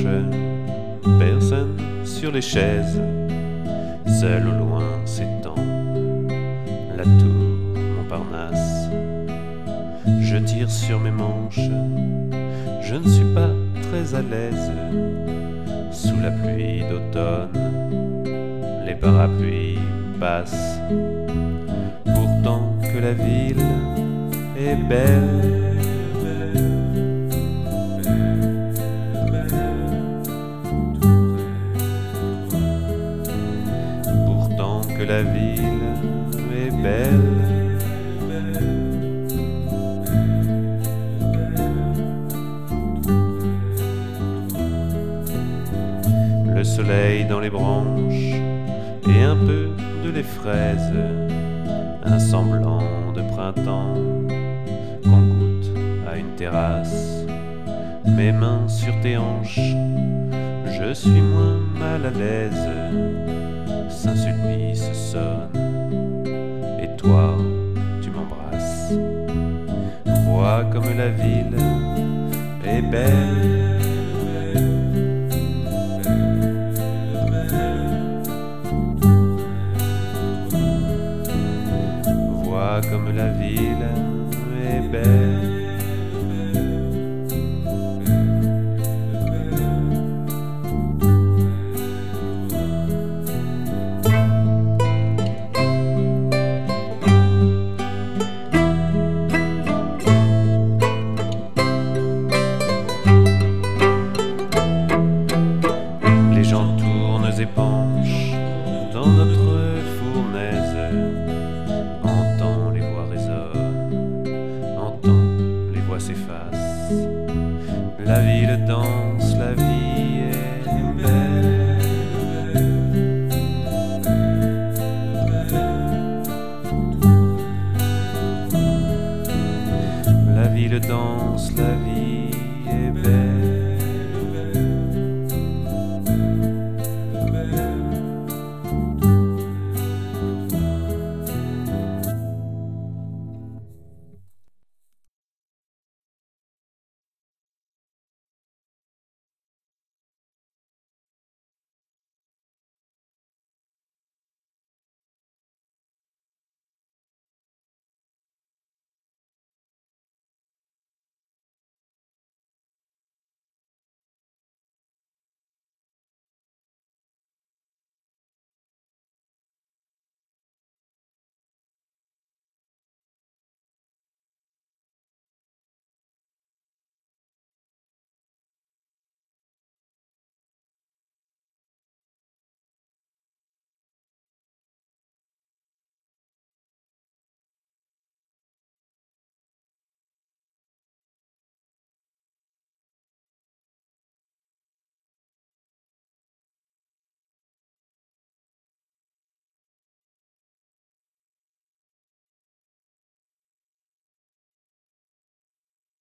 personne sur les chaises. Seul au loin s'étend la tour Montparnasse. Je tire sur mes manches, je ne suis pas très à l'aise. Sous la pluie d'automne, les parapluies passent. Pourtant que la ville est belle. Pourtant que la ville est belle. Le soleil dans les branches et un peu de les fraises, un semblant de printemps qu'on goûte à une terrasse. Mes mains sur tes hanches, je suis moins mal à l'aise. Saint-Sulpice sonne et toi tu m'embrasses. Vois comme la ville est belle. Comme la ville est belle. Les gens tournent et penchent dans notre fournaise. S'efface. La ville danse, la vie est belle. La ville danse, la vie